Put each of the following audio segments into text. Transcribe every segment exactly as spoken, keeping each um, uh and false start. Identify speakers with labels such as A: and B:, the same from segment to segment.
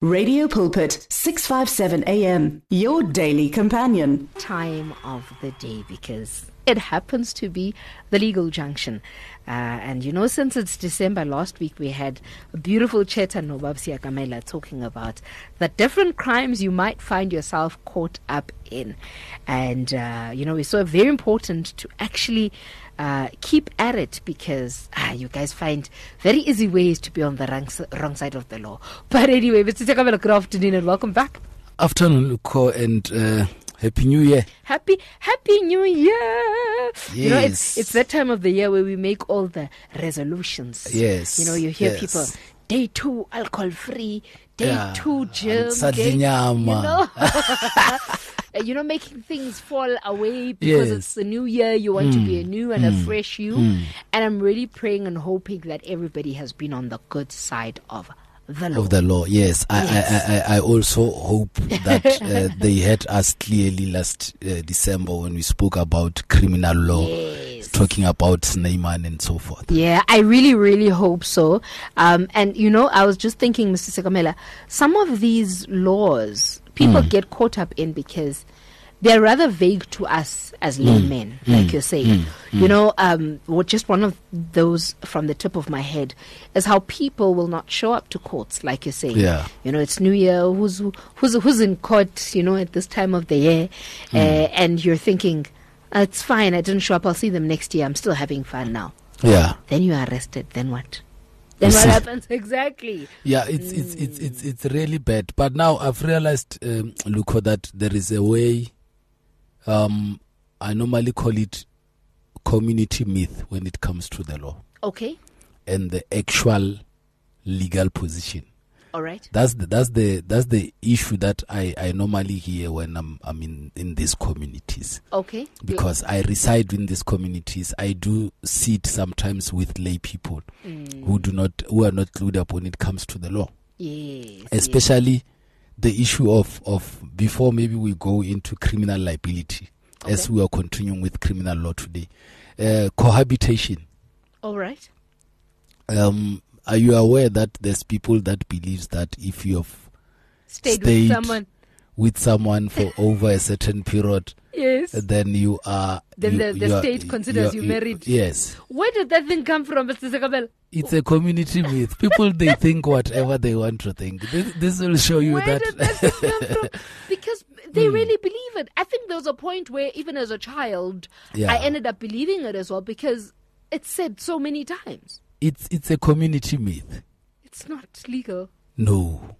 A: Radio Pulpit, six fifty-seven A M, your daily companion.
B: Time of the day, because it happens to be the legal junction. Uh, and you know, since it's December, last week we had a beautiful chat and Nobab Kamela talking about the different crimes you might find yourself caught up in. And, uh, you know, it's so very important to actually uh, keep at it, because ah, you guys find very easy ways to be on the wrong, wrong side of the law. But anyway, Mister Kamela, good afternoon and welcome back.
C: Afternoon, Luko, and uh, Happy New Year.
B: Happy, Happy New Year.
C: Yes.
B: You know, it's, it's that time of the year where we make all the resolutions.
C: Yes.
B: You know, you hear
C: yes.
B: people, day two, alcohol free, day
C: yeah.
B: two, gym,
C: Sadly
B: day,
C: nyama.
B: you know, you know, making things fall away because
C: Yes.
B: it's the new year. You want
C: Mm.
B: to be a new and
C: Mm.
B: a fresh you.
C: Mm.
B: And I'm really praying and hoping that everybody has been on the good side of the law.
C: Of the law, yes. I,
B: Yes.
C: I, I, I also hope that uh, they heard us clearly last uh, December when we spoke about criminal law,
B: Yes.
C: talking about Sneyman and so forth.
B: Yeah, I really, really hope so. Um, and, you know, I was just thinking, Mister Sekamela, some of these laws people
C: Mm.
B: get caught up in because they're rather vague to us as laymen,
C: Mm.
B: like
C: Mm.
B: you're saying.
C: Mm.
B: You
C: Mm.
B: know, um, what just one of those from the tip of my head is how people will not show up to courts, like you're saying.
C: Yeah.
B: You know, it's New Year. Who's who's who's in court? You know, at this time of the year,
C: Mm.
B: uh, and you're thinking, uh, it's fine. I didn't show up. I'll see them next year. I'm still having fun now.
C: Yeah.
B: Then you are arrested. Then what? Then what happens exactly?
C: Yeah, it's it's it's it's it's really bad. But now I've realized, um, Luko, that there is a way. Um, I normally call it community myth when it comes to the law
B: Okay.
C: and the actual legal position.
B: All right.
C: That's the that's the that's the issue that I, I normally hear when I'm I'm in, in these communities.
B: Okay.
C: Because I reside in these communities. I do sit sometimes with lay people
B: Mm.
C: who do not who are not clued up when it comes to the law.
B: Yes.
C: Especially the issue of, of before maybe we go into criminal liability,
B: Okay.
C: as we are continuing with criminal law today. Uh, cohabitation.
B: Yes. All right.
C: Um, are you aware that there's people that believes that if you have
B: Stayed,
C: stayed
B: with someone.
C: with someone for over a certain period,
B: Yes.
C: then you are
B: Then
C: you,
B: the- the
C: you are-
B: state considers
C: you,
B: you married.
C: Yes,
B: Where did that thing come from, Mister Sekamela?
C: it's a community myth. People, they think whatever they want to think. This, this will show you
B: Where
C: that.
B: did that thing come from? Because they
C: Hmm.
B: really believe it. I think there was a point where, even as a child,
C: Yeah.
B: I ended up believing it as well because it's said so many times.
C: it's it's a community myth.
B: It's not legal.
C: No.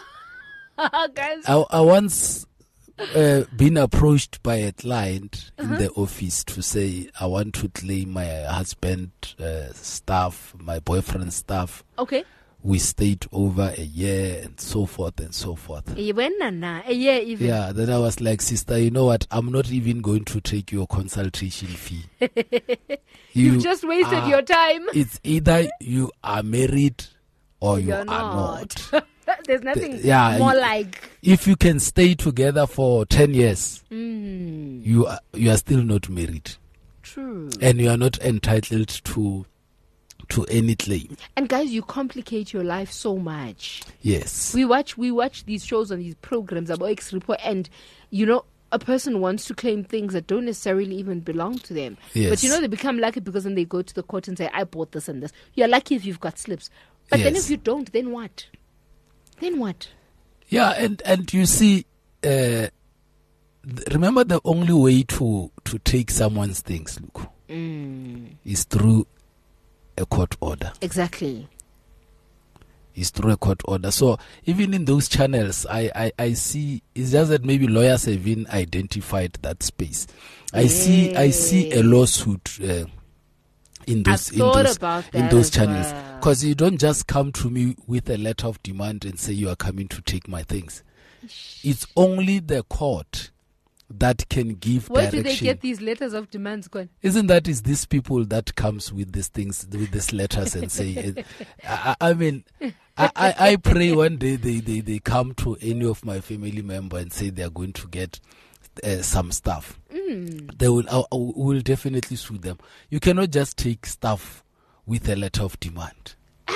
B: Guys.
C: I, I once uh, been approached by a client
B: Uh-huh.
C: in the office to say, I want to claim my husband uh, stuff, my boyfriend's stuff.
B: Okay.
C: We stayed over a year and so forth and so forth.
B: You went na a year even.
C: Yeah, then I was like, sister, you know what? I'm not even going to take your consultation fee.
B: You've
C: You
B: just wasted
C: are-
B: your time.
C: It's either you are married or you
B: You're
C: are
B: not.
C: not.
B: There's nothing
C: The- yeah,
B: more
C: you-
B: like.
C: If you can stay together for ten years,
B: Mm,
C: you are, you are still not married.
B: true.
C: And you are not entitled to to any claim.
B: And guys, you complicate your life so much.
C: Yes.
B: We watch we watch these shows and these programs about X report, and you know, a person wants to claim things that don't necessarily even belong to them.
C: Yes.
B: But you know, they become lucky because then they go to the court and say, I bought this and this. You're lucky if you've got slips. But then
C: Yes.
B: if you don't, then what? Then what?
C: Yeah, and, and you see, uh, th- remember the only way to, to take someone's things, look,
B: Mm,
C: is through a court order.
B: exactly.
C: Is through a court order. So even in those channels, I, I, I see, it's just that maybe lawyers have even identified that space. I see I see a lawsuit uh, in those
B: I've
C: in
B: thought
C: those
B: about
C: in
B: that
C: those
B: as
C: channels,
B: well.
C: because you don't just come to me with a letter of demand and say you are coming to take my things. It's only the court that can give
B: Where
C: direction.
B: do they get these letters of demands going?
C: Isn't that is these people that comes with these things, with these letters and say, I, I I mean, I, I, I pray one day they, they, they come to any of my family member and say they are going to get uh, some stuff.
B: Mm.
C: They will, I, I will definitely sue them. You cannot just take stuff with a letter of demand.
B: I always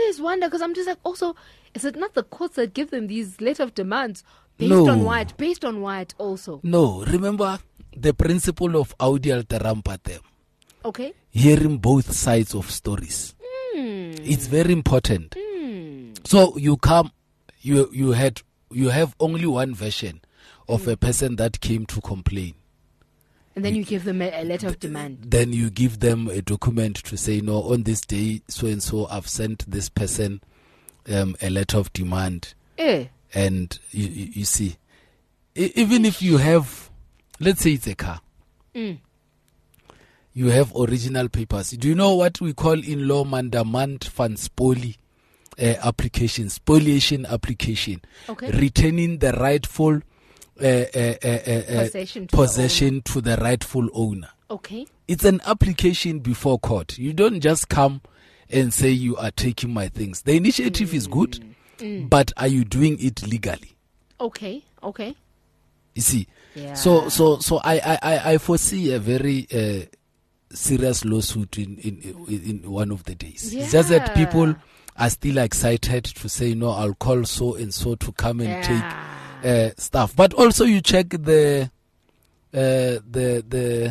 B: always wonder, because I'm just like, also, is it not the courts that give them these letter of demands based
C: No.
B: on what? Based on what also?
C: No, remember the principle of audi alteram partem,
B: Okay.
C: hearing both sides of stories.
B: Mm.
C: It's very important.
B: Mm.
C: So you come, you you had you have only one version of
B: Mm.
C: a person that came to complain.
B: And then you give them a, a letter of demand.
C: Then you give them a document to say, no, on this day, so and so, I've sent this person um, a letter of demand.
B: Eh.
C: And you, you, you see, e- even if you have, let's say it's a car,
B: Mm.
C: you have original papers. Do you know what we call in law mandamant van spoli uh, application, spoliation application,
B: Okay.
C: returning the rightful uh, uh, uh, uh,
B: Possession to the
C: possession to the rightful owner.
B: Okay.
C: It's an application before court. You don't just come and say you are taking my things. The initiative is good,
B: Mm.
C: but are you doing it legally?
B: Okay. Okay.
C: You see,
B: Yeah.
C: so so so I I I I foresee a very uh, serious lawsuit in, in in in one of the days. It's just that
B: Yeah.
C: people are still excited to say, no, I'll call so and so to come and
B: Yeah.
C: take uh, stuff. But also you check the uh, the the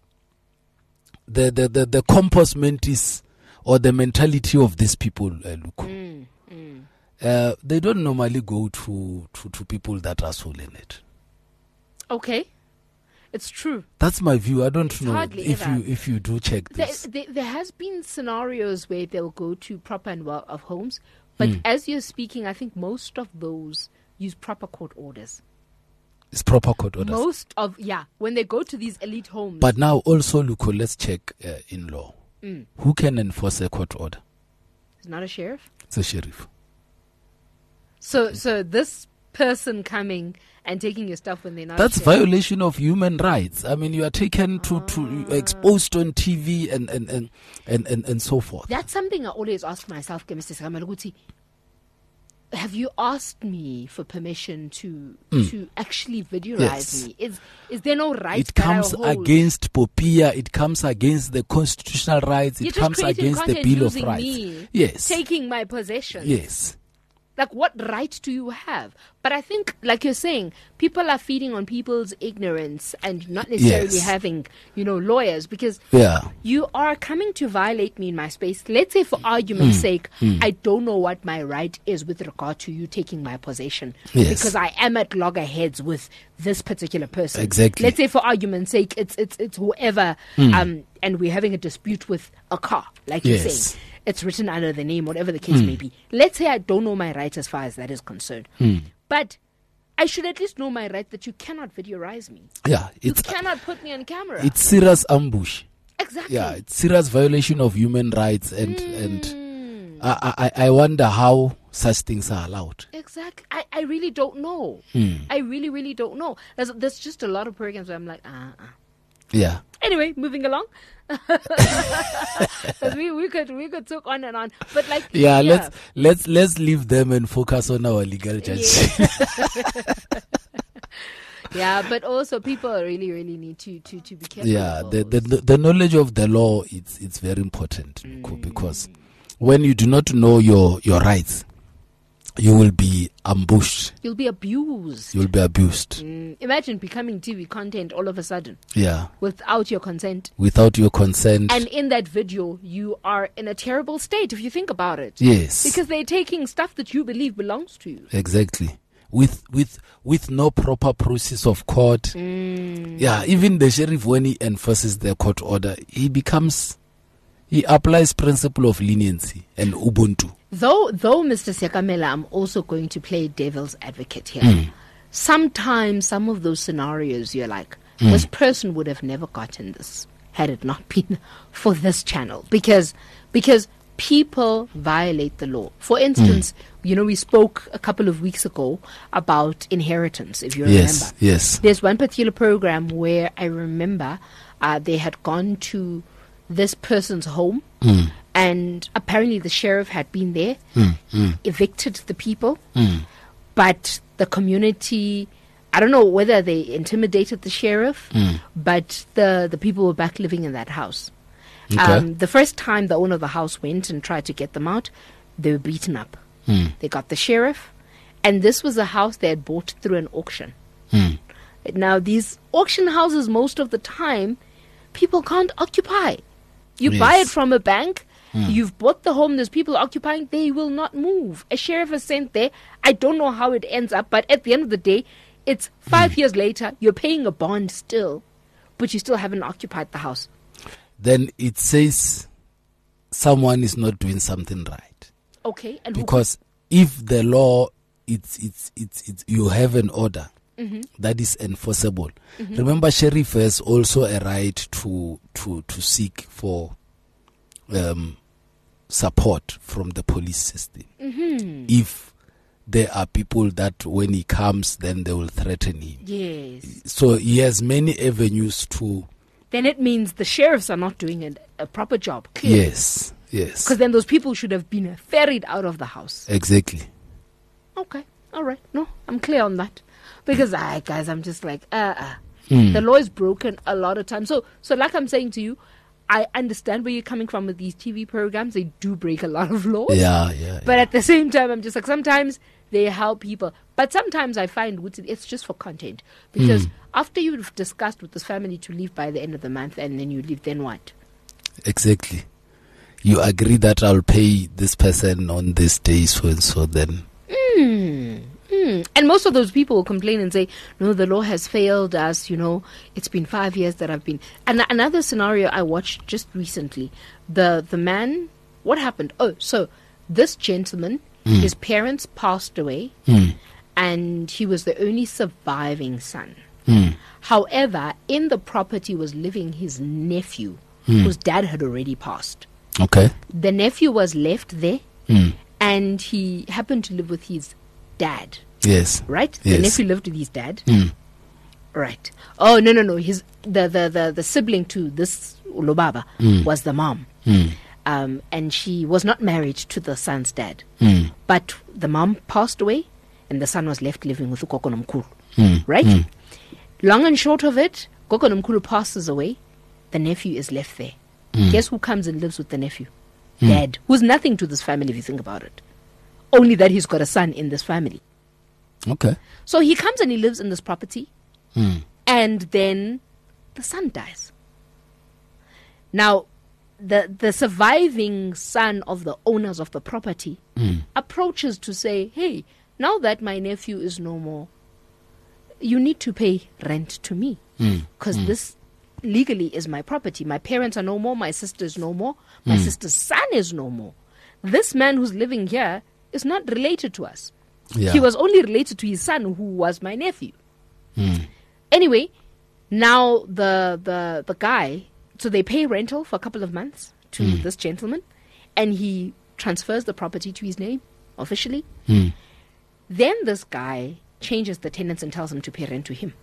C: the the the, the compost mentis or the mentality of these people. Uh, look.
B: Mm. Mm.
C: Uh, they don't normally go to, to, to people that are so learned.
B: Okay. It's true.
C: That's my view. I don't
B: It's
C: know
B: hardly
C: if
B: ever.
C: you if you do check
B: There,
C: this.
B: there, there has been scenarios where they'll go to proper and well of homes, but
C: Mm.
B: as you're speaking, I think most of those use proper court orders.
C: It's proper court orders.
B: Most of yeah, when they go to these elite homes.
C: But now also, look, let's check uh, in law.
B: Mm.
C: Who can enforce a court order?
B: It's not a sheriff.
C: It's a sheriff.
B: So so this person coming and taking your stuff when they're not.
C: That's
B: a sheriff.
C: violation of human rights. I mean, you are taken to, to
B: Ah.
C: exposed on T V and and, and, and, and and so forth.
B: That's something I always ask myself, ke Mister Sekamela, ukuthi, have you asked me for permission to to actually videoize
C: Yes.
B: me? Is is there no right
C: It
B: that I
C: comes
B: hold?
C: against Popia. It comes against the constitutional rights.
B: You're
C: It
B: just
C: comes
B: creating
C: against the
B: content
C: Bill of
B: using
C: Rights.
B: me,
C: Yes.
B: taking my possessions.
C: Yes.
B: Like, what right do you have? But I think, like you're saying, people are feeding on people's ignorance and not necessarily
C: Yes.
B: having, you know, lawyers, because
C: Yeah.
B: you are coming to violate me in my space. Let's say, for argument's
C: Hmm.
B: sake, I don't know what my right is with regard to you taking my possession,
C: Yes.
B: because I am at loggerheads with this particular person.
C: Exactly.
B: Let's say, for argument's sake, it's it's it's whoever, um, and we're having a dispute with a car, like you're
C: Yes.
B: saying. It's written under the name, whatever the case may be. Let's say I don't know my right as far as that is concerned. But I should at least know my right that you cannot videoize me.
C: Yeah.
B: You
C: It's
B: cannot put me on camera.
C: it's serious ambush.
B: exactly.
C: Yeah, it's serious violation of human rights, and and
B: Mm,
C: I, I I wonder how such things are allowed.
B: exactly. I, I really don't know. I really, really don't know. There's, there's just a lot of programs where I'm like, uh uh.
C: Yeah.
B: Anyway, moving along. 'Cause we, we could we could talk on and on. But like
C: Yeah, let's let's let's leave them and focus on our legal judges.
B: Yeah, but also people really, really need to, to, to be careful.
C: Yeah,
B: of
C: the, the
B: those.
C: the knowledge of the law it's it's very important, Luko, because when you do not know your your rights, you will be ambushed.
B: You'll be abused.
C: You'll be abused.
B: Mm, imagine becoming T V content all of a sudden
C: Yeah,
B: without your consent.
C: without your consent.
B: And in that video, you are in a terrible state if you think about it.
C: Yes,
B: Because they're taking stuff that you believe belongs to you.
C: exactly. With with with no proper process of court.
B: Mm.
C: Yeah, even the sheriff, when he enforces the court order, he becomes he applies principle of leniency and Ubuntu.
B: Though, though, Mister Sekamela, I'm also going to play devil's advocate here. Sometimes, some of those scenarios, you're like, this person would have never gotten this had it not been for this channel. Because, because people violate the law. For instance, you know, we spoke a couple of weeks ago about inheritance, if you
C: Yes,
B: remember.
C: yes.
B: There's one particular program where I remember uh, they had gone to this person's home, and apparently the sheriff had been there, evicted the people, but the community, I don't know whether they intimidated the sheriff, but the, the people were back living in that house.
C: Okay.
B: Um, the first time the owner of the house went and tried to get them out, They were beaten up.
C: Mm.
B: They got the sheriff, and this was a house they had bought through an auction.
C: Mm.
B: Now, these auction houses, most of the time, people can't occupy. You
C: Yes.
B: buy it from a bank,
C: Mm.
B: you've bought the home, there's people occupying, they will not move. A sheriff is sent there. I don't know how it ends up, but at the end of the day, it's five
C: Mm.
B: years later, you're paying a bond still, but you still haven't occupied the house.
C: Then it says someone is not doing something right.
B: Okay, and who-
C: Because if the law, it's, it's, it's, it's, you have an order
B: Mm-hmm.
C: that is enforceable. Remember, sheriff has also a right to to to seek for um, support from the police system.
B: Mm-hmm.
C: If there are people that when he comes, then they will threaten him.
B: Yes.
C: So he has many avenues to.
B: Then it means the sheriffs are not doing a, a proper job. Clearly.
C: Yes, yes,
B: Because then those people should have been ferried out of the house.
C: exactly.
B: Okay. All right. No, I'm clear on that. Because, I guys, I'm just like, uh, uh.
C: Mm.
B: The law is broken a lot of times. So, so like I'm saying to you, I understand where you're coming from with these T V programs. They do break a lot of laws.
C: Yeah, yeah.
B: But
C: yeah.
B: at the same time, I'm just like, sometimes they help people. But sometimes I find it's just for content. Because
C: Mm.
B: after you've discussed with this family to leave by the end of the month and then you leave, then what?
C: Exactly. You agree that I'll pay this person on this day, so and so. Then
B: Mm. Mm. And most of those people will complain and say, no, the law has failed us, you know, it's been five years that I've been. And another scenario I watched just recently, the, the man, what happened? Oh, so this gentleman,
C: Mm.
B: his parents passed away
C: Mm.
B: and he was the only surviving son.
C: Mm.
B: However, in the property was living his nephew,
C: Mm.
B: whose dad had already passed.
C: Okay.
B: The nephew was left there
C: Mm.
B: and he happened to live with his dad.
C: Yes.
B: Right?
C: Yes.
B: The nephew lived with his dad.
C: Mm.
B: Right. Oh, no, no, no. His the, the, the, the sibling to this Ulobaba
C: Mm.
B: was the mom.
C: Mm.
B: Um, and she was not married to the son's dad.
C: Mm.
B: But the mom passed away and the son was left living with Ukoko Nomkhulu.
C: Mm.
B: Right?
C: Mm.
B: Long and short of it, Ukoko Nomkhulu passes away. The nephew is left there.
C: Mm.
B: Guess who comes and lives with the nephew?
C: Mm.
B: Dad. Who's nothing to this family if you think about it. Only that he's got a son in this family.
C: Okay.
B: So he comes and he lives in this property,
C: Mm.
B: and then the son dies. Now, the the surviving son of the owners of the property
C: Mm.
B: approaches to say, hey, now that my nephew is no more, you need to pay rent to me
C: Mm.
B: because
C: Mm.
B: this legally is my property. My parents are no more, my sister is no more, my
C: Mm.
B: sister's son is no more. This man who's living here is not related to us.
C: Yeah.
B: He was only related to his son, who was my nephew.
C: Mm.
B: Anyway, now the the the guy, so they pay rental for a couple of months to
C: Mm.
B: this gentleman, and he transfers the property to his name officially.
C: Mm.
B: Then this guy changes the tenants and tells him to pay rent to him.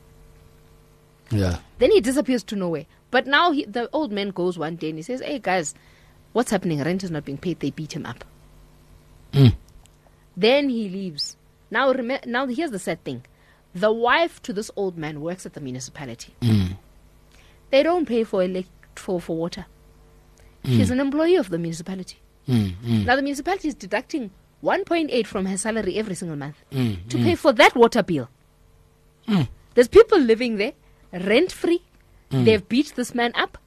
C: Yeah.
B: Then he disappears to nowhere. But now he, the old man goes one day and he says, hey guys, what's happening? Rent is not being paid. They beat him up.
C: Mm.
B: Then he leaves. Now, rem- now here's the sad thing. The wife to this old man works at the municipality.
C: Mm.
B: They don't pay for elect- for, for water. She's an employee of the municipality.
C: Mm. Mm.
B: Now the municipality is deducting one point eight from her salary every single month
C: Mm.
B: to pay for that water bill.
C: Mm.
B: There's people living there, rent free.
C: Mm.
B: They've beat this man up.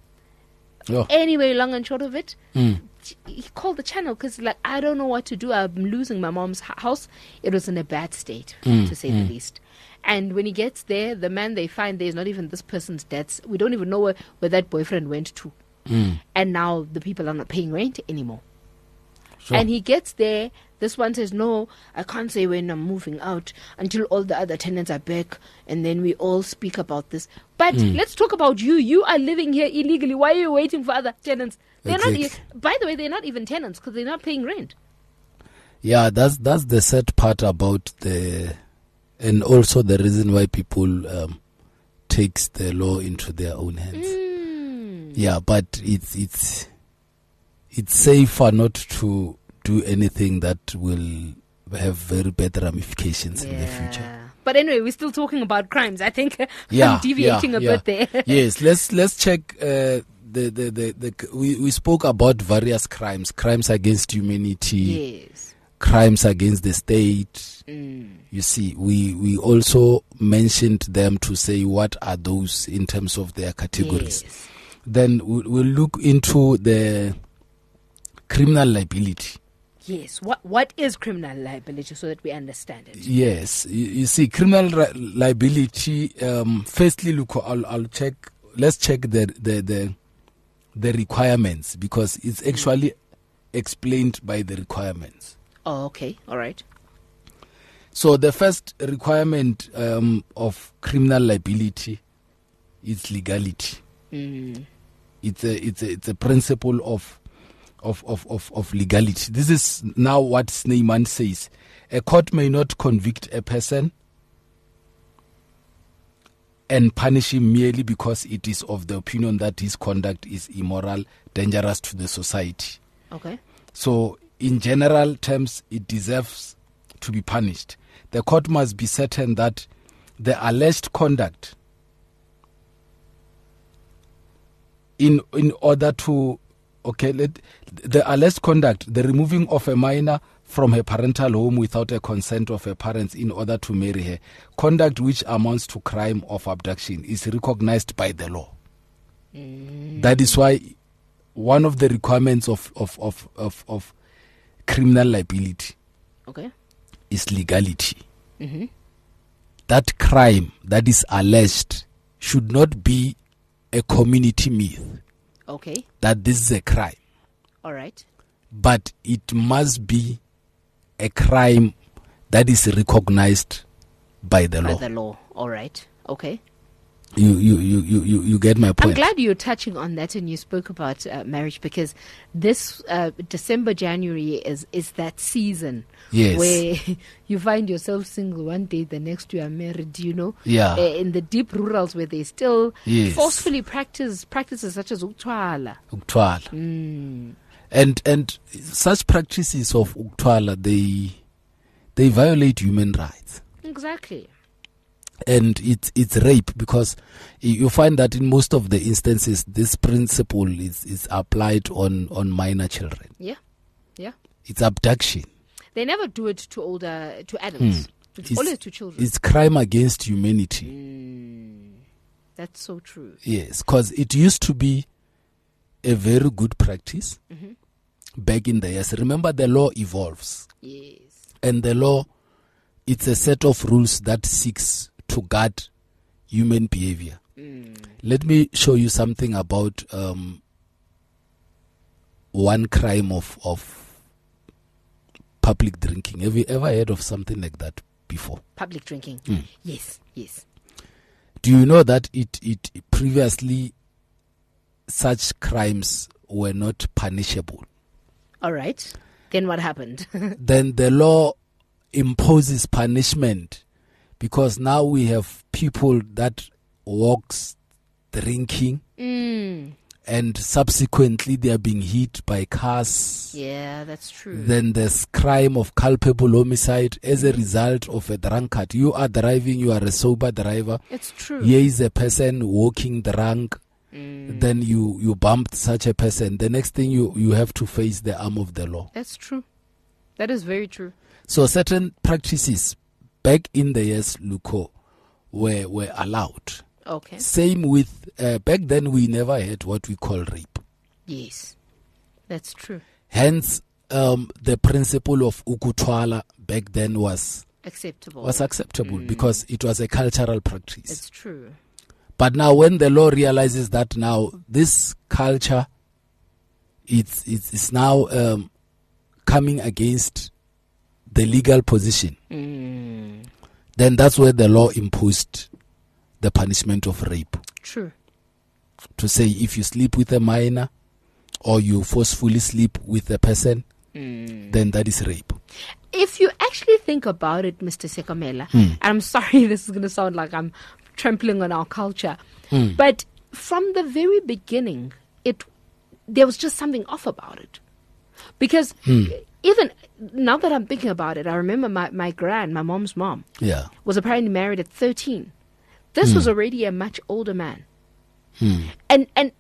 C: Oh.
B: Anyway, long and short of it,
C: Mm.
B: he called the channel because like, I don't know what to do. I'm losing my mom's h- house. It was in a bad state,
C: Mm,
B: to say
C: mm.
B: the least. And when he gets there, the man they find there is not even this person's dad. We don't even know where, where that boyfriend went to.
C: Mm.
B: And now the people are not paying rent anymore.
C: Sure.
B: And he gets there. This one says, no, I can't say when I'm moving out until all the other tenants are back. And then we all speak about this. But
C: Mm.
B: let's talk about you. You are living here illegally. Why are you waiting for other tenants? They're not.
C: Exactly.
B: E- by the way, they're not even tenants because they're not paying rent.
C: Yeah, that's that's the sad part about the, and also the reason why people um, takes the law into their own hands.
B: Mm.
C: Yeah, but it's it's it's safer not to do anything that will have very bad ramifications in the future.
B: But anyway, we're still talking about crimes. I think
C: Yeah,
B: I'm deviating
C: yeah,
B: a
C: yeah.
B: bit there.
C: Yes, let's let's check uh, the, the, the, the we, we spoke about various crimes, crimes against humanity,
B: Yes.
C: crimes against the state.
B: Mm.
C: You see, we, we also mentioned them to say what are those in terms of their categories.
B: Yes.
C: Then we'll, we'll look into the criminal liability.
B: Yes. What What is criminal liability so that we understand it?
C: Yes, you, you see, criminal ri- liability. Um, firstly, look, I'll, I'll check. Let's check the the the, the requirements, because it's actually explained by the requirements.
B: Oh, okay. All right.
C: So the first requirement um, of criminal liability is legality.
B: Mm.
C: It's a it's a it's a principle of of of of, of legality. This is now what Snyman says: a court may not convict a person and punish him merely because it is of the opinion that his conduct is immoral, dangerous to the society.
B: Okay.
C: So, in general terms, it deserves to be punished. The court must be certain that the alleged conduct, in in order to, okay, let, the alleged conduct, the removing of a minor from her parental home without a consent of her parents in order to marry her, conduct which amounts to crime of abduction, is recognized by the law. Mm. That is why one of the requirements of, of, of, of, of criminal liability
B: Okay.
C: is legality.
B: Mm-hmm.
C: That crime that is alleged should not be a community myth
B: Okay.
C: that this is a crime,
B: All right.
C: but it must be a crime that is recognized by the
B: By
C: law.
B: the law. All right. Okay.
C: You, you, you, you, you, you get my
B: I'm
C: point.
B: glad you're touching on that and you spoke about uh, marriage, because this uh, December, January is, is that season
C: Yes.
B: where you find yourself single one day, the next you are married, you know.
C: Yeah.
B: Uh, in the deep rurals where they still
C: Yes.
B: forcefully practice practices such as uktwala.
C: Uktwala.
B: Mm.
C: And and such practices of uktwala, they they violate human rights.
B: Exactly.
C: And it's it's rape, because you find that in most of the instances this principle is, is applied on, on minor children.
B: Yeah. Yeah.
C: It's abduction.
B: They never do it to older, to adults. It's,
C: It's-
B: always to children.
C: It's crime against humanity.
B: Mm. That's so true.
C: Yes, because it used to be a very good practice
B: Mm-hmm.
C: back in the years. Remember, the law evolves,
B: Yes.
C: and the law, it's a set of rules that seeks to guard human behavior.
B: Mm.
C: Let me show you something about um, one crime of, of public drinking. Have you ever heard of something like that before?
B: Public drinking.
C: Mm.
B: Yes. Yes.
C: Do you know that it, it previously such crimes were not punishable?
B: All right. Then what happened?
C: Then the law imposes punishment, because now we have people that walks drinking
B: mm.
C: and subsequently they are being hit by cars.
B: Yeah, that's true.
C: Then there's crime of culpable homicide as a result of a drunkard. You are driving, you are a sober driver.
B: It's true.
C: Here is a person walking drunk.
B: Mm.
C: Then you, you bumped such a person. The next thing you, you have to face the arm of the law.
B: That's true. That is very true.
C: So certain practices back in the years, Luko, were, were allowed.
B: Okay.
C: Same with, uh, back then we never had what we call rape.
B: Yes. That's true.
C: Hence, um, the principle of ukutwala back then was
B: Acceptable.
C: was acceptable
B: Mm.
C: because it was a cultural practice.
B: It's true.
C: But now when the law realizes that now this culture, it's, it's, it's now um, coming against the legal position,
B: Mm.
C: then that's where the law imposed the punishment of rape.
B: True.
C: To say if you sleep with a minor or you forcefully sleep with a person,
B: Mm.
C: then that is rape.
B: If you actually think about it, Mister Sekamela,
C: Mm.
B: I'm sorry this is going to sound like I'm trampling on our culture,
C: Mm.
B: but from the very beginning, it there was just something off about it. Because
C: Mm.
B: even now that I'm thinking about it, I remember my, my gran, my mom's mom,
C: Yeah.
B: was apparently married at thirteen. This
C: Mm.
B: was already a much older man.
C: Mm.
B: And and w-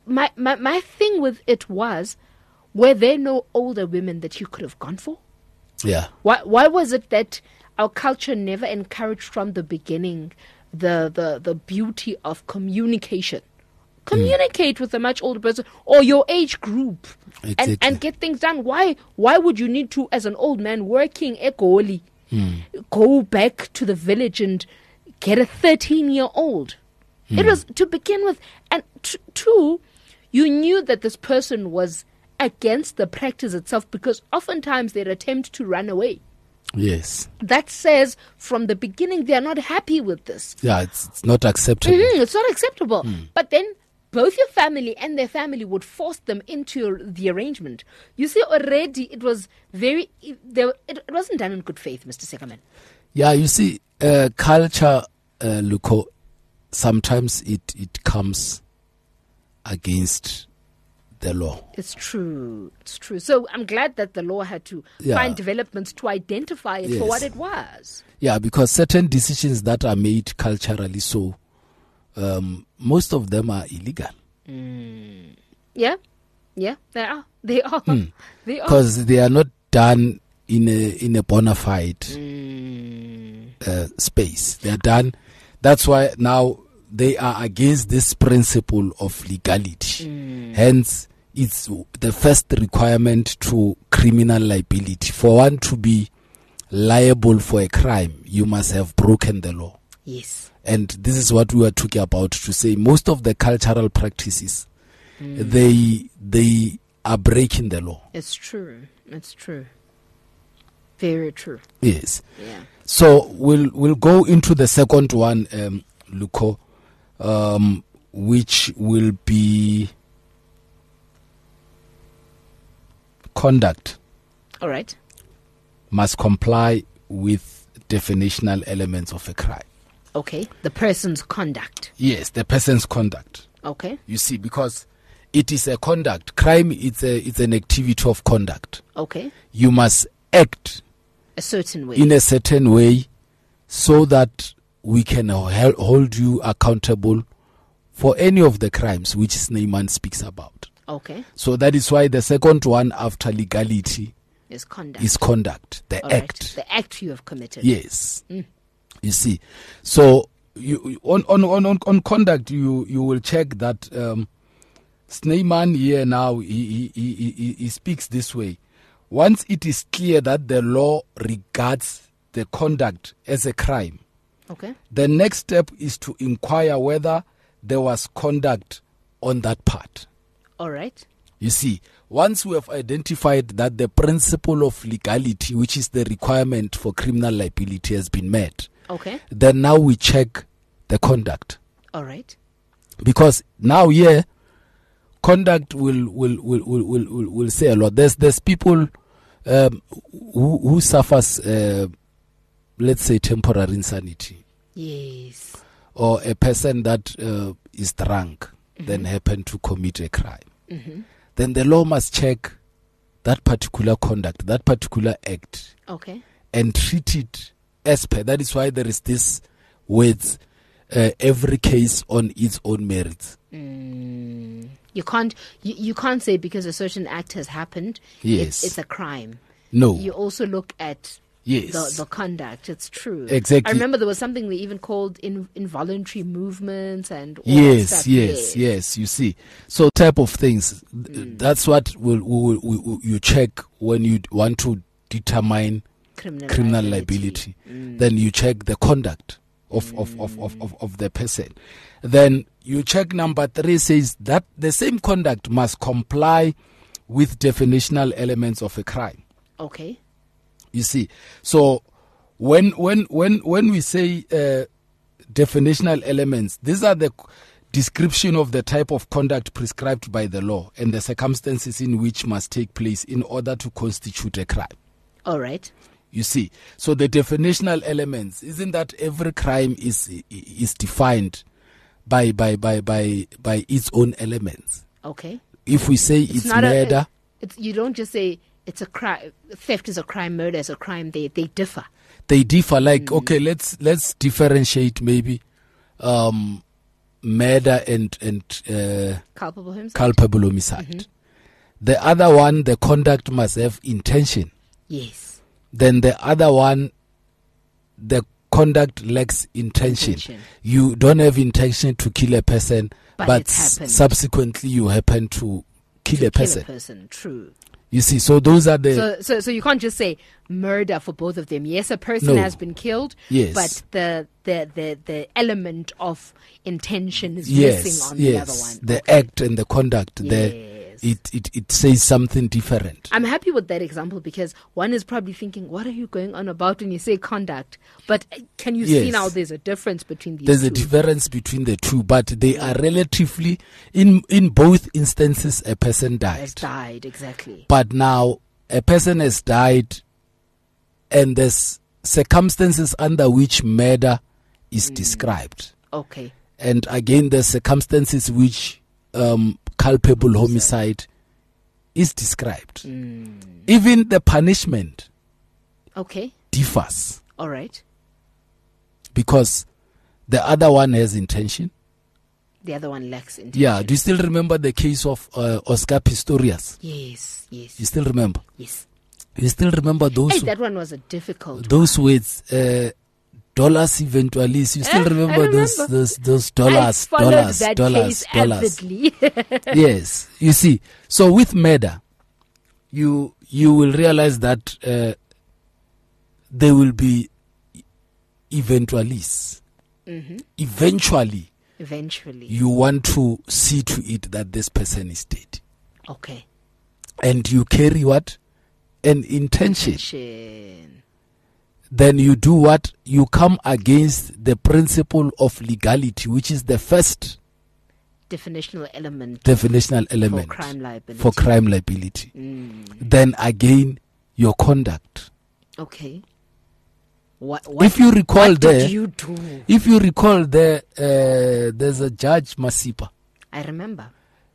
B: my, my, my thing with it was, were there no older women that you could have gone for?
C: Yeah.
B: Why, why was it that our culture never encouraged from the beginning the, the, the beauty of communication? Communicate mm. with a much older person or your age group exactly. and, and get things done. Why Why would you need to, as an old man working egoli, mm. go back to the village and get a thirteen-year-old? Mm. It was to begin with. And t- two, you knew that this person was against the practice itself because oftentimes they'd attempt to run away.
C: Yes.
B: That says from the beginning they are not happy with this.
C: Yeah, it's, it's not acceptable.
B: Mm-hmm, it's not acceptable.
C: Mm.
B: But then both your family and their family would force them into the arrangement. You see, already it was very, there, it, it wasn't done in good faith, Mister Sekaman.
C: Yeah, you see, uh, culture, uh, Luko, sometimes it, it comes against the law.
B: It's true. It's true. So I'm glad that the law had to
C: yeah.
B: find developments to identify it
C: yes.
B: for what it was.
C: Yeah, because certain decisions that are made culturally so, Um, most of them are illegal.
B: Mm. Yeah, yeah, they are. They are.
C: Mm.
B: They are
C: because they are not done in a in a bona fide
B: mm.
C: uh, space. They are done. That's why now they are against this principle of legality.
B: Mm.
C: Hence, it's the first requirement to criminal liability. For one to be liable for a crime, you must have broken the law.
B: Yes.
C: And this is what we were talking about, to say most of the cultural practices, mm. they they are breaking the law.
B: It's true. It's true. Very true.
C: Yes.
B: Yeah.
C: So we'll we'll go into the second one, um, Luko, um, which will be conduct.
B: All right.
C: Must comply with definitional elements of a crime.
B: Okay, the person's conduct.
C: Yes, the person's conduct.
B: Okay.
C: You see, because it is a conduct. Crime, it's a it's an activity of conduct.
B: Okay.
C: You must act
B: a certain way.
C: In a certain way so that we can hel- hold you accountable for any of the crimes which Snyman speaks about.
B: Okay.
C: So that is why the second one after legality
B: is conduct.
C: Is conduct, the
B: All
C: act.
B: Right. The act you have committed.
C: Yes.
B: Mm.
C: You see, so you on on on on conduct, you you will check that um, Snyman here now he, he he he speaks this way. Once it is clear that the law regards the conduct as a crime,
B: okay,
C: the next step is to inquire whether there was conduct on that part.
B: All right.
C: You see, once we have identified that the principle of legality, which is the requirement for criminal liability, has been met.
B: Okay.
C: Then now we check the conduct.
B: All right.
C: Because now, yeah, conduct will will will will will, will, will say a lot. There's there's people um, who who suffers, uh, let's say, temporary insanity.
B: Yes.
C: Or a person that uh, is drunk, mm-hmm. then happen to commit a crime.
B: Mm-hmm.
C: Then the law must check that particular conduct, that particular act,
B: okay,
C: and treat it as per. That is why there is this with uh, every case on its own merits.
B: Mm. You can't you, you can't say because a certain act has happened,
C: yes,
B: it's, it's a crime.
C: No,
B: you also look at
C: yes
B: the, the conduct. It's true.
C: Exactly.
B: I remember there was something they even called in, involuntary movements and all
C: yes,
B: that stuff.
C: yes,
B: yes,
C: yes. You see, so type of things.
B: Mm.
C: That's what will, will, will, will you check when you want to determine
B: criminal,
C: criminal
B: liability.
C: liability.
B: Mm.
C: Then you check the conduct of,
B: mm.
C: of, of, of, of, of the person. Then you check number three says that the same conduct must comply with definitional elements of a crime.
B: Okay.
C: You see, so when when when when we say uh, definitional elements, these are the description of the type of conduct prescribed by the law and the circumstances in which must take place in order to constitute a crime.
B: All right.
C: You see, so the definitional elements, isn't that every crime is is defined by by by by by its own elements?
B: Okay.
C: If we say it's, it's murder,
B: a, it's you don't just say it's a crime. Theft is a crime. Murder is a crime. They they differ.
C: They differ. Like mm. okay, let's let's differentiate maybe um, murder and and uh,
B: Culpable homicide.
C: culpable homicide.
B: Mhm.
C: The other one, the conduct must have intention.
B: Yes.
C: Then the other one, the conduct lacks intention.
B: Intention.
C: You don't have intention to kill a person,
B: But
C: but,
B: it's
C: s-
B: happened.
C: subsequently you happen to kill
B: To
C: a person.
B: Kill a person. True.
C: You see, so those are the
B: So, so, so you can't just say murder for both of them. Yes, a person
C: No.
B: has been killed,
C: Yes.
B: but the, the, the, the element of intention is
C: yes,
B: missing on
C: yes,
B: the other one.
C: the
B: Okay.
C: act and the conduct. The
B: Yes.
C: it, it it says something different.
B: I'm happy with that example because one is probably thinking, what are you going on about when you say conduct? But uh, can you see
C: Yes.
B: now there's a difference between these
C: There's
B: two?
C: a difference between the two, but they are relatively in in both instances a person died.
B: Has died, exactly.
C: But now a person has died and there's circumstances under which murder is
B: Mm.
C: described.
B: Okay.
C: And again, there's circumstances which um, culpable homicide is described.
B: Mm.
C: Even the punishment
B: Okay.
C: differs
B: All right.
C: because the other one has intention.
B: The other one lacks intention.
C: Yeah, do you still remember the case of uh, Oscar Pistorius?
B: Yes, yes,
C: You still remember?
B: yes.
C: You still remember those
B: Hey, that one was a difficult
C: those words, uh, dollars eventualis. You still
B: Eh, I
C: remember, those
B: remember.
C: those those
B: I
C: dollars,
B: followed
C: dollars,
B: that
C: dollars,
B: case
C: dollars.
B: avidly.
C: Yes, you see. So with murder, you you will realize that uh, there will be eventualis.
B: Mhm.
C: Eventually,
B: Eventually.
C: you want to see to it that this person is dead,
B: Okay.
C: and you carry what an intention.
B: Intention.
C: Then you do what? You come against the principle of legality, which is the first
B: Definitional element
C: definitional element
B: for crime liability.
C: for crime liability.
B: Mm.
C: Then again, your conduct.
B: Okay. What, what,
C: If you recall
B: what
C: there,
B: did you do?
C: if you recall there, uh, there's a judge, Masipa.
B: I remember.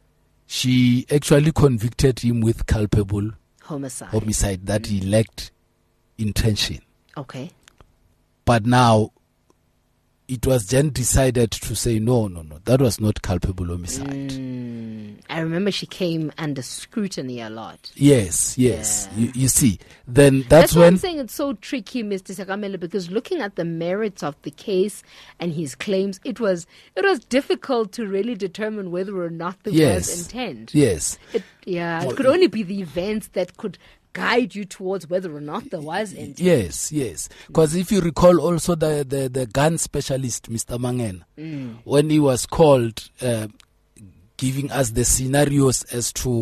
C: She actually convicted him with culpable
B: Homicide.
C: homicide that he lacked intention.
B: Okay.
C: But now, it was then decided to say, no, no, no, that was not culpable homicide.
B: Mm. I remember she came under scrutiny a lot.
C: Yes, yes.
B: Yeah.
C: You, you see, then that's,
B: That's why
C: when
B: I'm saying it's so tricky, Mister Sakamela, because looking at the merits of the case and his claims, it was it was difficult to really determine whether or not there
C: Yes.
B: was intent.
C: yes,
B: It, yeah, it could only be the events that could guide you towards whether or not there was intent.
C: yes, yes. Because if you recall also the, the, the gun specialist, Mister Mangena,
B: Mm.
C: when he was called, uh, giving us the scenarios as to,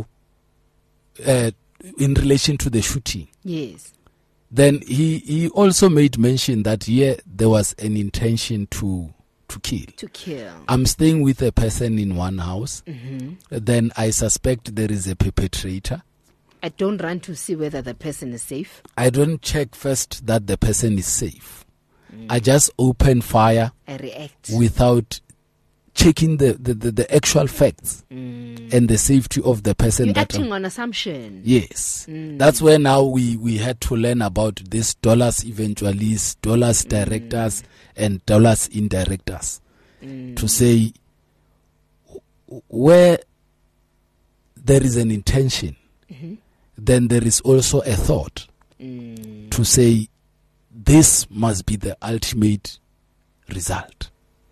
C: uh, in relation to the shooting,
B: Yes.
C: then he, he also made mention that here there was an intention to to kill.
B: To kill.
C: I'm staying with a person in one house.
B: hmm
C: Then I suspect there is a perpetrator.
B: I don't run to see whether the person is safe.
C: I don't check first that the person is safe. I just open fire
B: I react.
C: without checking the, the, the, the actual facts
B: Mm.
C: and the safety of the person
B: You're
C: that
B: acting
C: I'm-
B: on assumption.
C: Yes.
B: Mm.
C: That's where now we, we had to learn about this dollars eventualis, dollars directors, and dollars indirectors.
B: Mm.
C: To say wh- where there is an intention,
B: Mhm.
C: then there is also a thought
B: Mm.
C: to say this must be the ultimate result.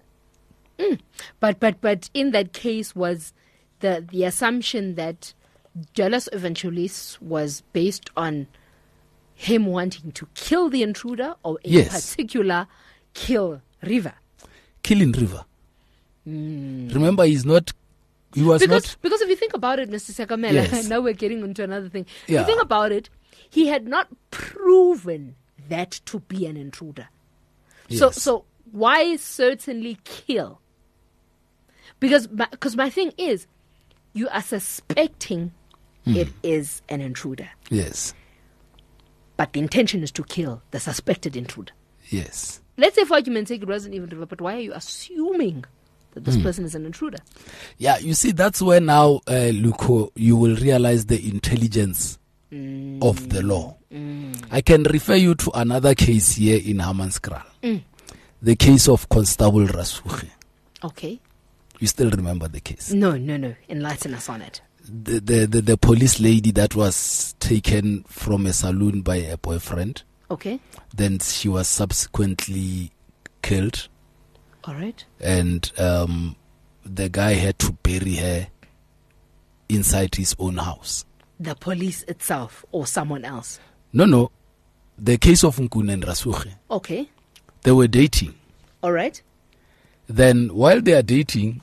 B: But but but in that case was the the assumption that Dolus Eventualis was based on him wanting to kill the intruder or in
C: Yes.
B: particular kill River.
C: Killing River.
B: Mm.
C: Remember, he's not. He was
B: Because
C: not.
B: because if you think about it, Mister Sakamela,
C: Yes.
B: now we're getting into another thing. If
C: Yeah.
B: you think about it, he had not proven that to be an intruder. So
C: Yes.
B: so why certainly kill? Because because my thing is, you are suspecting
C: Hmm.
B: it is an intruder,
C: Yes.
B: but the intention is to kill the suspected intruder.
C: Yes.
B: Let's say, for argument's sake, it wasn't even River, but why are you assuming that
C: Hmm.
B: this person is an intruder?
C: Yeah. You see, that's where now, uh, Luko, you will realize the intelligence
B: Mm.
C: of the law.
B: Mm.
C: I can refer you to another case here in Hammanskraal.
B: Mm.
C: The case of Constable Rasuche.
B: Okay.
C: You still remember the case?
B: No, no, no. Enlighten us on it.
C: The, the, the, the police lady that was taken from a saloon by a boyfriend.
B: Okay.
C: Then she was subsequently killed.
B: All right.
C: And um, the guy had to bury her inside his own house.
B: The police itself or someone else?
C: No, no. The case of Nkuna and Rasuche.
B: Okay.
C: They were dating.
B: All right.
C: Then while they are dating,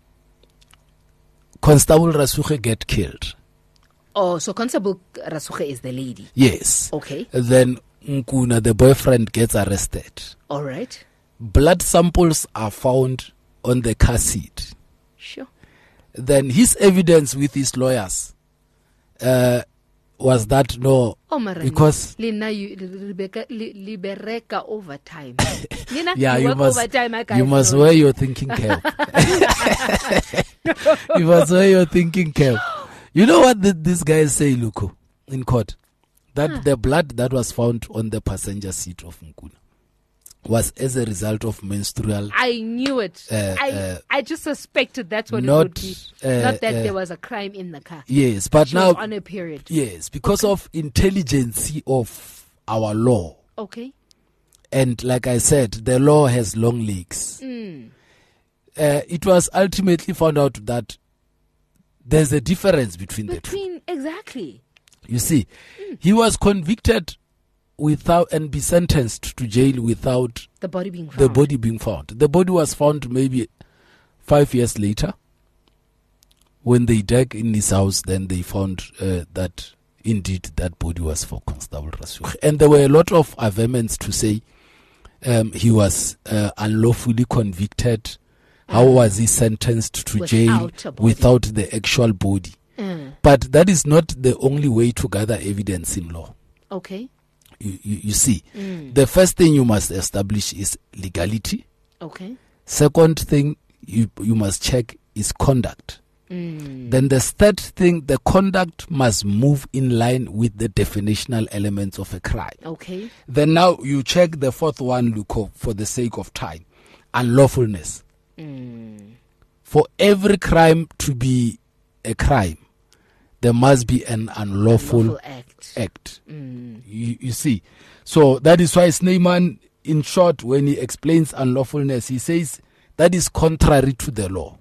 C: Constable Rasuche get killed.
B: Oh, so Constable Rasuche is the lady?
C: Yes.
B: Okay.
C: Then Nkuna, the boyfriend, gets arrested.
B: All right.
C: Blood samples are found on the car seat.
B: Sure.
C: Then his evidence with his lawyers uh, was that no,
B: oh, Marani,
C: because
B: Lina, you Rebecca, libereka overtime. Lina,
C: yeah,
B: you,
C: you must,
B: overtime,
C: you must wear your thinking cap. You must wear your thinking cap. You know what the, this guy say, Luko, in court? That huh. the blood that was found on the passenger seat of Nkuna was as a result of menstrual.
B: I knew it.
C: Uh,
B: I
C: uh,
B: I just suspected that's what
C: not,
B: it would be.
C: Uh,
B: not that
C: uh,
B: there was a crime in the car.
C: Yes, but
B: she
C: now
B: was on a period.
C: Yes, because
B: okay.
C: of intelligence of our law.
B: Okay.
C: And like I said, the law has long legs.
B: Mm.
C: Uh, it was ultimately found out that there's a difference between,
B: between
C: the two.
B: Exactly.
C: You see,
B: mm.
C: he was convicted without and be sentenced to jail without
B: the body being found.
C: The body being found. The body was found maybe five years later. When they dug in his house, then they found uh, that indeed that body was for Constable Rasuche. And there were a lot of averments to say um, he was uh, unlawfully convicted. Uh, How was he sentenced to jail without the actual body? Uh. But that is not the only way to gather evidence in law.
B: Okay.
C: You, you, you see,
B: mm.
C: the first thing you must establish is legality.
B: Okay.
C: Second thing you you must check is conduct.
B: Mm.
C: Then the third thing, the conduct must move in line with the definitional elements of a crime.
B: Okay.
C: Then now you check the fourth one, Luko, for the sake of time. Unlawfulness.
B: Mm.
C: For every crime to be a crime, there must be an unlawful,
B: unlawful act.
C: act.
B: Mm.
C: You, you see. So that is why Snyman, in short, when he explains unlawfulness, he says that is contrary to the law.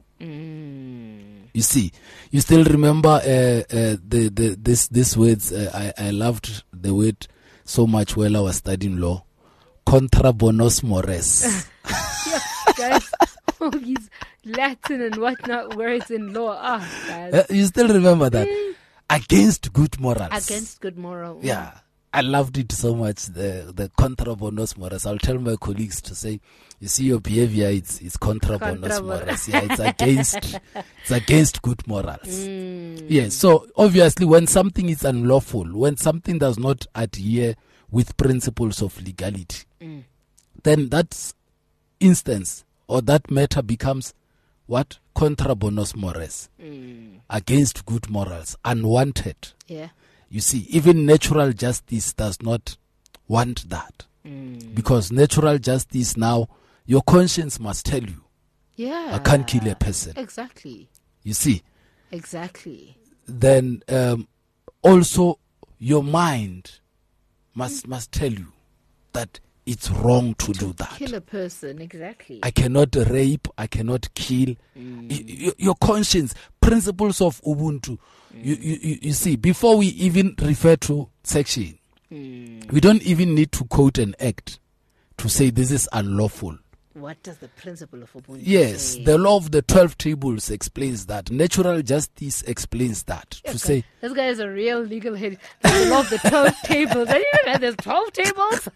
B: Mm.
C: You see, you still remember uh, uh, the the this these words. Uh, I I loved the word so much while I was studying law. Contra bonos mores.
B: Yeah, guys, all these Latin and whatnot words in law. Ah, guys.
C: Uh, you still remember that? Mm. Against good morals.
B: Against good morals.
C: Yeah. I loved it so much, the the contra bonos mores. I'll tell my colleagues to say, you see, your behavior, it's it's contra bonos mores. Yeah, it's against it's against good morals.
B: Mm.
C: Yes. So obviously, when something is unlawful, when something does not adhere with principles of legality,
B: mm.
C: then that instance or that matter becomes what? Contra bonos mores.
B: Mm.
C: Against good morals, unwanted.
B: Yeah.
C: You see, even natural justice does not want that.
B: Mm.
C: Because natural justice now, your conscience must tell you,
B: yeah,
C: I can't kill a person.
B: Exactly.
C: You see?
B: Exactly.
C: Then um, also your mind must mm. must tell you that it's wrong to, to do that.
B: Kill a person, exactly.
C: I cannot rape, I cannot kill.
B: Mm.
C: Y- y- your conscience, principles of Ubuntu. Mm. You, you, you see, before we even refer to section,
B: mm.
C: we don't even need to quote an act to say this is unlawful.
B: What does the principle of Ubuntu
C: yes,
B: say?
C: The law of the twelve tables explains that. Natural justice explains that.
B: Yeah,
C: to
B: okay.
C: say
B: this guy is a real legal head. The law of the twelve tables. I didn't know there's twelve tables.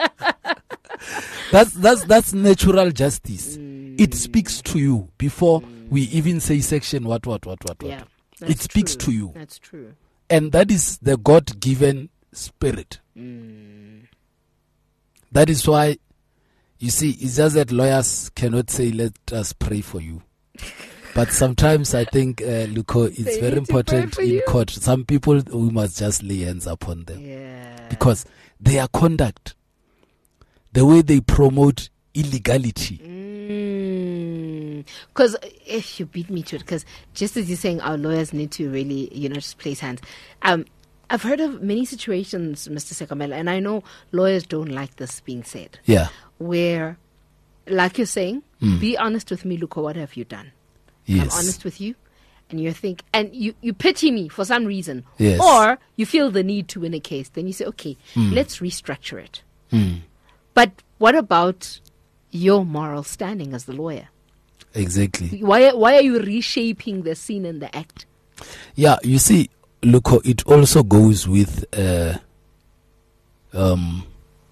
C: that's that's that's natural justice.
B: Mm.
C: It speaks to you before mm. we even say section what what what what what.
B: Yeah,
C: it speaks
B: true.
C: to you.
B: That's true.
C: And that is the God-given spirit.
B: Mm.
C: That is why, you see, it's just that lawyers cannot say, let us pray for you. But sometimes I think, uh, Luko, it's
B: they
C: very important in
B: you.
C: court. Some people, we must just lay hands upon them.
B: Yeah.
C: Because their conduct, the way they promote illegality,
B: mm. Because mm, if you beat me to it, because just as you're saying, our lawyers need to really, you know, just place hands. Um, I've heard of many situations, Mister Sekamela, and I know lawyers don't like this being said.
C: Yeah.
B: Where, like you're saying, mm. be honest with me, Luko, what have you done?
C: Yes.
B: I'm honest with you. And you think, and you, you pity me for some reason.
C: Yes.
B: Or you feel the need to win a case. Then you say, okay, mm. let's restructure it.
C: Mm.
B: But what about your moral standing as the lawyer?
C: Exactly.
B: Why, why are you reshaping the scene and the act?
C: Yeah, you see, look, it also goes with, uh, um,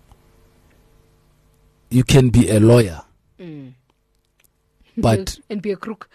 C: you can be a lawyer.
B: Mm.
C: But
B: and be a crook.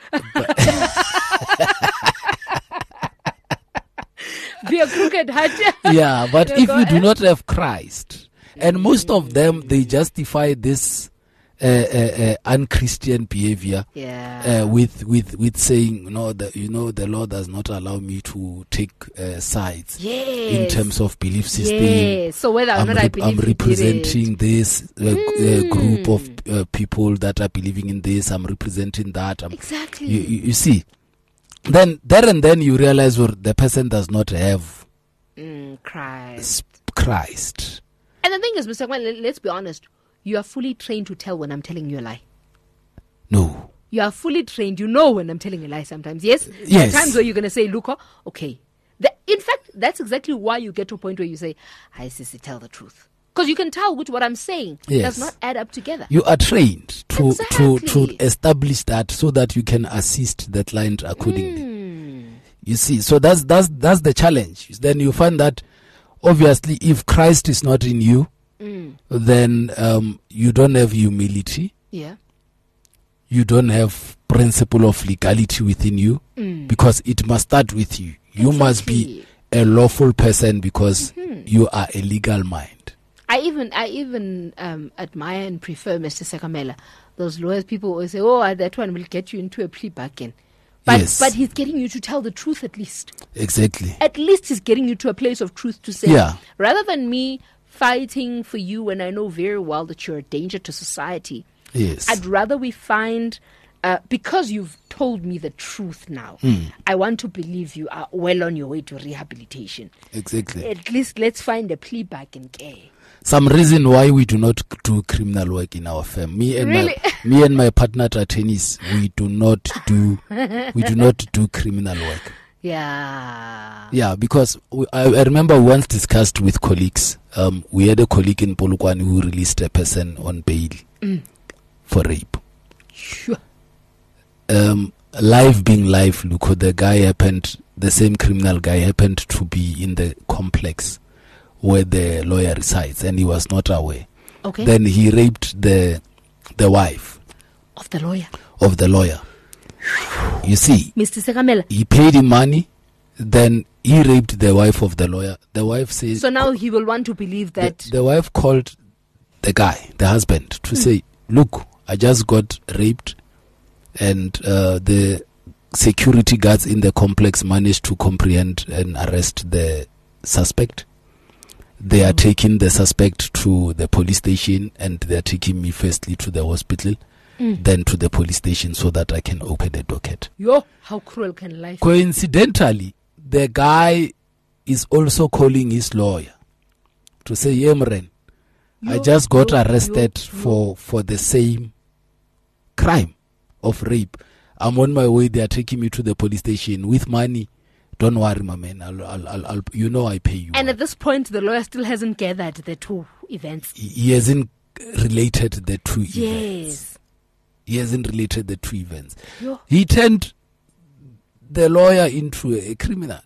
B: Be a crooked heart.
C: Yeah, but
B: You
C: if
B: go
C: you do
B: ahead.
C: not have Christ, and most of them, they justify this uh, uh, uh, unchristian behavior
B: Yeah.
C: uh, with with with saying, no, the, you know, the law does not allow me to take uh, sides
B: Yes.
C: in terms of belief system.
B: Yes. So whether or
C: I'm,
B: not I
C: rep-
B: believe
C: I'm
B: you did
C: representing
B: it.
C: this uh,
B: Mm.
C: uh, group of uh, people that are believing in this. I'm representing that. I'm,
B: Exactly.
C: you, you, you see, then there and then you realize, well, the person does not have
B: Mm, Christ.
C: s- Christ.
B: And the thing is, Mister Kwan, let- let's be honest. You are fully trained to tell when I'm telling you a lie.
C: No.
B: You are fully trained. You know when I'm telling a lie sometimes. Yes?
C: Yes.
B: There are times where you're going to say, Luko, okay. The, in fact, that's exactly why you get to a point where you say, I sissy, tell the truth. Because you can tell which what I'm saying
C: Yes.
B: does not add up together.
C: You are trained to, to,
B: Exactly.
C: to establish that so that you can assist the client accordingly.
B: Mm.
C: You see, so that's, that's, that's the challenge. Then you find that obviously if Christ is not in you,
B: Mm.
C: then um, you don't have humility.
B: Yeah.
C: You don't have principle of legality within you
B: Mm.
C: because it must start with you. You must be
B: Exactly.
C: a lawful person because
B: Mhm.
C: you are a legal mind.
B: I even I even um, admire and prefer Mister Sekamela. Those lawyers, people always say, "Oh, that one will get you into a plea bargain," but
C: Yes.
B: but he's getting you to tell the truth at least.
C: Exactly.
B: At least he's getting you to a place of truth to say,
C: Yeah.
B: rather than me fighting for you when I know very well that you're a danger to society.
C: Yes.
B: I'd rather we find, uh, because you've told me the truth now,
C: Mm.
B: I want to believe you are well on your way to rehabilitation.
C: Exactly.
B: At least let's find a plea bargain. Okay.
C: Some reason why we do not do criminal work in our firm. Me and
B: Really?
C: my me and my partner attorneys, we do not do we do not do criminal work.
B: Yeah.
C: Yeah, because we, I, I remember we once discussed with colleagues. Um, we had a colleague in Polokwane who released a person on bail
B: Mm.
C: for rape.
B: Sure.
C: Um, life being life, look, the guy happened, the same criminal guy happened to be in the complex where the lawyer resides, and he was not aware.
B: Okay.
C: Then he raped the the wife
B: Of the lawyer.
C: of the lawyer. You see,
B: Mister Sekamela.
C: he paid him money, then he raped the wife of the lawyer. The wife says,
B: So now he will want to believe
C: the,
B: that.
C: the wife called the guy, the husband, to
B: Mm.
C: say, look, I just got raped, and uh, the security guards in the complex managed to comprehend and arrest the suspect. They are
B: Mm.
C: taking the suspect to the police station, and they are taking me firstly to the hospital,
B: Mm.
C: then to the police station so that I can open the docket.
B: Yo, how cruel can life be?
C: Coincidentally, the guy is also calling his lawyer to say, Emren, I
B: Yo,
C: just got
B: yo,
C: arrested
B: yo, yo.
C: for, for the same crime of rape. I'm on my way. They are taking me to the police station with money. Don't worry, my man. I'll, I'll, I'll, I'll you know I pay you.
B: And at this point, the lawyer still hasn't gathered the two events.
C: he, he hasn't related the two events.
B: Yes.
C: He hasn't related the two events.
B: Yo.
C: He turned the lawyer into a, a criminal.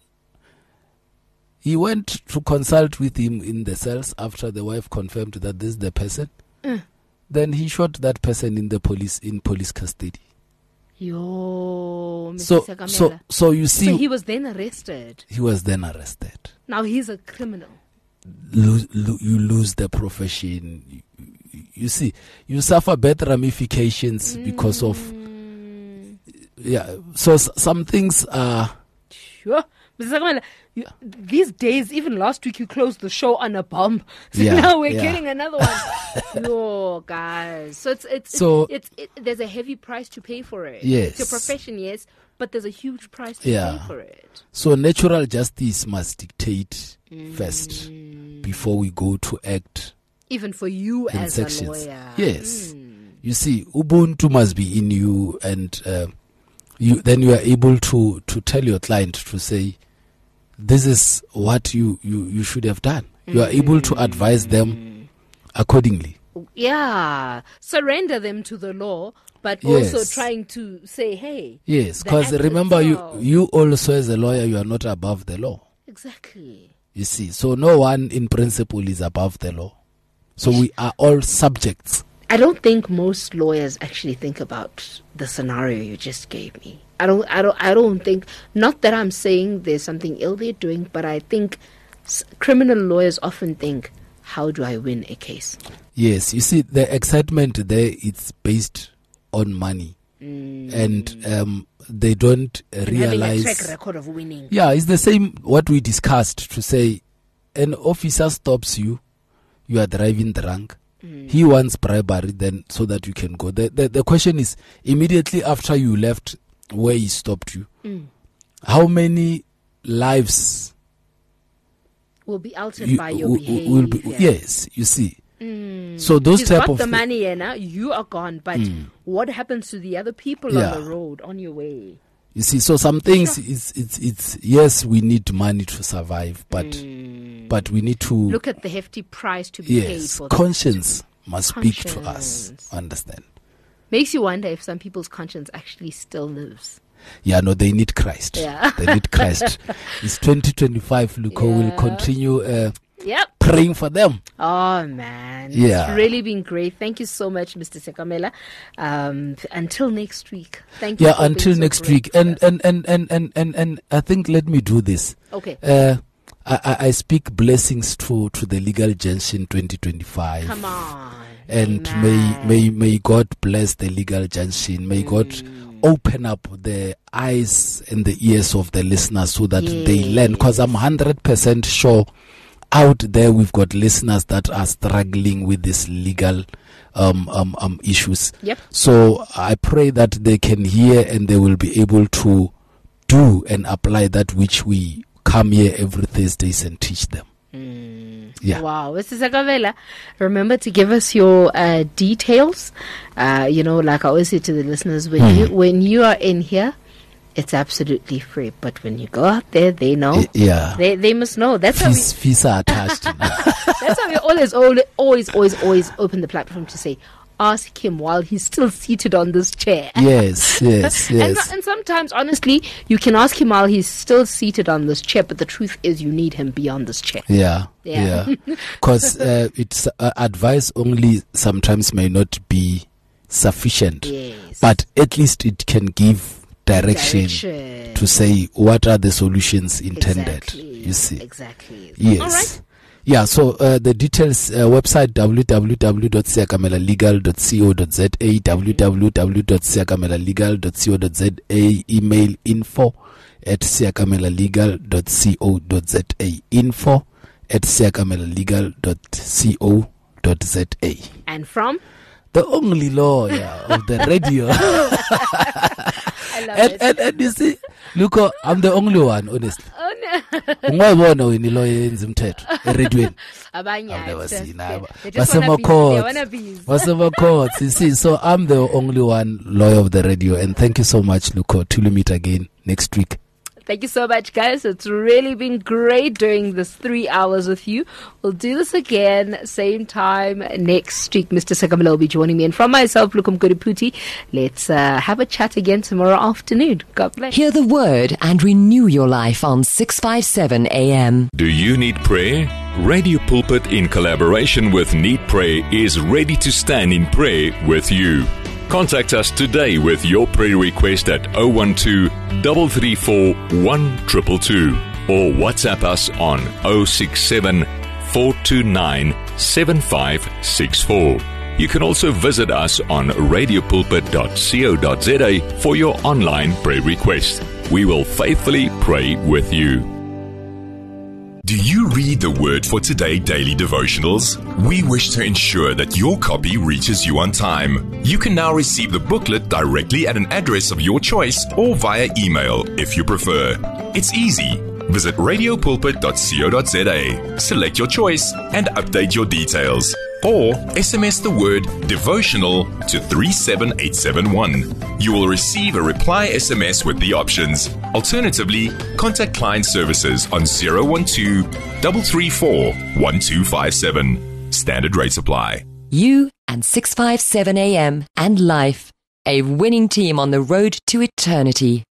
C: He went to consult with him in the cells after the wife confirmed that this is the person.
B: Mm.
C: Then he shot that person in the police in police custody.
B: Yo, Mister
C: So,
B: Sekamela.
C: so, so you see,
B: So he was then arrested.
C: he was then arrested.
B: Now he's a criminal.
C: Lose, lo- you lose the profession. You, you, you see, you suffer bad ramifications because of
B: Mm.
C: yeah. So s- some things are
B: Sure. Mister Sakamela, you, these days, even last week, you closed the show on a bomb. So
C: Yeah,
B: now we're
C: yeah.
B: getting another one. Yo, guys. So it's it's
C: So-
B: it's, it's it, there's a heavy price to pay for it.
C: Yes.
B: It's your profession, yes, but there's a huge price to
C: Yeah.
B: pay for it.
C: So natural justice must dictate
B: Mm.
C: first before we go to act
B: Even for you
C: in
B: as
C: sections.
B: a lawyer.
C: Yes.
B: Mm.
C: You see, Ubuntu must be in you, and uh, you then you are able to, to tell your client to say, this is what you, you, you should have done. You are able to advise them accordingly.
B: Yeah. Surrender them to the law, but
C: Yes.
B: also trying to say, hey.
C: Yes,
B: the
C: because
B: act
C: remember, you,
B: itself.
C: you also as a lawyer, you are not above the law.
B: Exactly.
C: You see, so no one in principle is above the law. So we are all subjects.
B: I don't think most lawyers actually think about the scenario you just gave me. I don't I don't I don't think, not that I'm saying there's something ill they're doing, but I think s- criminal lawyers often think, how do I win a case?
C: Yes, you see, the excitement there, it's based on money.
B: Mm.
C: And um, they don't
B: And
C: realize.
B: having a track record of winning.
C: Yeah, it's the same what we discussed, to say an officer stops you, you are driving drunk.
B: Mm.
C: He wants bribery then so that you can go. The, the, the question is, immediately after you left where he stopped you,
B: Mm.
C: how many lives
B: Will be altered
C: you,
B: by your
C: will-
B: behavior.
C: will be? Yes, you see.
B: Mm.
C: So those
B: He's
C: type
B: got
C: of
B: the
C: thi-
B: money and now you are gone, but
C: Mm.
B: what happens to the other people
C: Yeah.
B: on the road, on your way?
C: You see, so some things, it's, it's, it's, yes, we need money to survive, but,
B: Mm.
C: but we need to,
B: Look at the hefty price to be paid
C: yes,
B: for.
C: conscience must speak to us.
B: Conscience.
C: Understand?
B: Makes you wonder if some people's conscience actually still lives.
C: Yeah, no, they need Christ.
B: Yeah.
C: They need Christ. It's twenty twenty-five. Luko will
B: Yeah.
C: continue uh,
B: Yep.
C: praying for them.
B: Oh, man.
C: Yeah.
B: It's really been great. Thank you so much, Mister Sakamela. Um, until next week. Thank you.
C: Yeah,
B: for being
C: until
B: so
C: next
B: great
C: week.
B: with
C: And,
B: us.
C: and, and, and, and, and, and I think let me do this.
B: Okay.
C: Uh, I, I I speak blessings to, to the Legal Junction twenty twenty-five.
B: Come on.
C: And
B: Amen.
C: may, may, may God bless the Legal Junction. May God open up the eyes and the ears of the listeners so that they learn. Because I'm one hundred percent sure out there we've got listeners that are struggling with these legal um, um, um, issues.
B: Yep.
C: So I pray that they can hear and they will be able to do and apply that which we come here every Thursdays and teach them. Yeah.
B: Wow, Mister Sakamela, remember to give us your uh, details. Uh, you know, like I always say to the listeners, when you when you are in here, it's absolutely free. But when you go out there, they know.
C: Y- yeah.
B: They they must know. That's how we,
C: Fees, fees are attached. you know.
B: that's how we always always always always always open the platform to say, ask him while he's still seated on this chair.
C: Yes, yes,
B: And,
C: yes.
B: and sometimes, honestly, you can ask him while he's still seated on this chair, but the truth is you need him beyond this chair.
C: Yeah,
B: Yeah.
C: yeah. Because uh, it's uh, advice only sometimes may not be sufficient,
B: Yes.
C: but at least it can give direction,
B: Direction.
C: to say what are the solutions intended.
B: Exactly.
C: You see.
B: Exactly.
C: Yes.
B: All right.
C: Yeah, so uh, the details, uh, website w w w dot siakamela legal dot co dot z a, w w w dot siakamela legal dot co dot z a, email info at siakamela legal dot co dot z a, info at siakamela legal dot co dot z a.
B: And from?
C: The only lawyer of the radio.
B: I love
C: and,
B: it.
C: and, and you see, look, uh, I'm the only one, honestly.
B: Oh, no.
C: Ungayibona wena ilawyer yenza umthetho eredweni.
B: Abanye,
C: I've never
B: it's,
C: seen
B: uh,
C: that.
B: they just wanna be- they
C: Basema
B: wanna be-
C: Basema courts. You see, so I'm the only one lawyer of the radio, and thank you so much, Luko. Till we meet again next week.
B: Thank you so much, guys. It's really been great doing this three hours with you. We'll do this again, same time next week. Mister Sakamela will be joining me. And from myself, Lukum Kuriputi, let's uh, have a chat again tomorrow afternoon. God bless.
D: Hear the word and renew your life on six fifty-seven A M.
E: Do you need prayer? Radio Pulpit, in collaboration with Need Prayer, is ready to stand in prayer with you. Contact us today with your prayer request at zero one two, three three four, one two two two or WhatsApp us on zero six seven, four two nine, seven five six four. You can also visit us on radio pulpit dot co dot za for your online prayer request. We will faithfully pray with you.
F: Do you read the Word for Today daily devotionals? We wish to ensure that your copy reaches you on time. You can now receive the booklet directly at an address of your choice or via email if you prefer. It's easy. Visit radio pulpit dot co dot za, select your choice and update your details. Or S M S the word devotional to three seven eight seven one. You will receive a reply S M S with the options. Alternatively, contact client services on zero one two, three three four, one two five seven. Standard rates apply.
D: You and six fifty-seven A M and Life, a winning team on the road to eternity.